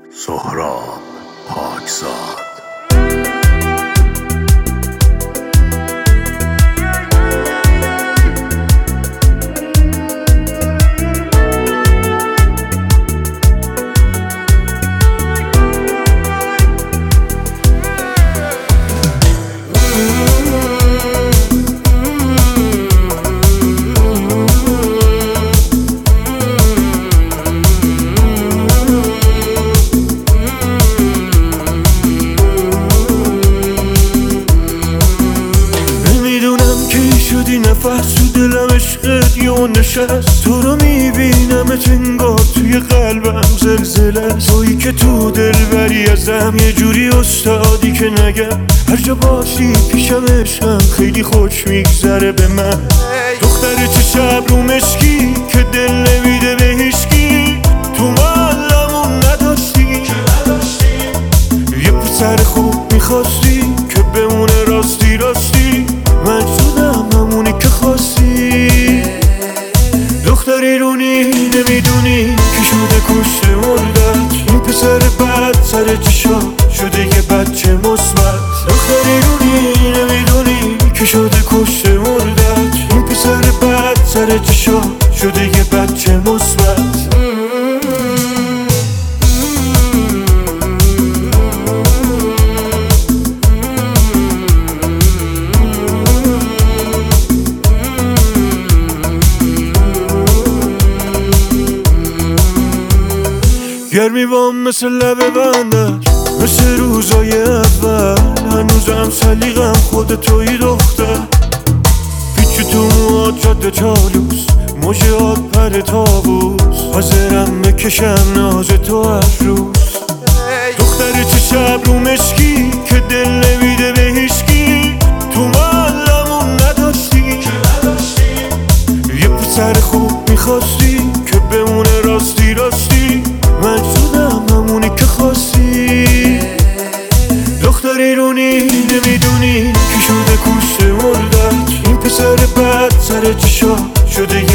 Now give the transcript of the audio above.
سهراب پاکزاد. شدی نفس تو دلم عشقت یه نشست، تو رو میبینم انگار توی قلبم زلزله، تویی که تو دل بری ازم یه جوری استادی که نگم هر جا باشی پیشم عشقم خیلی خوش میگذره به من. دختر چه شب رو مشکی که دل نمیده به هیچکی، تو معلمون نداشتی یه پسر خوب میخواستی که بمونه راستی راستی، من شدم همونی که خواستی. دختری رونی نمیدونی که شده کشته مردت، این پسر بد سر چشا شده یه بچه مثبت. دختری رونی نمیدونی که شده کشته مردت، این پسر بد سر چشا شده یه بچه مثبت. گرمی بام مثل لبه بندش، مثل روزای اول، هنوزم سلیقم خود توی دختر. پیچ تو موهات جاده چالوس، موجهات پر تابوس، حاضرم بکشم ناز تو هر روز. دختر چه شب رو مشکی که دل نمیده به هیچکی، تو معلمون نداشتی یه پسر خوب میخواستی که بمونه راستی راستی، من شدم همونی که خواستی. دختری رونی نمیدونی که شده کشته مردت، این پسر بد سر چشا شده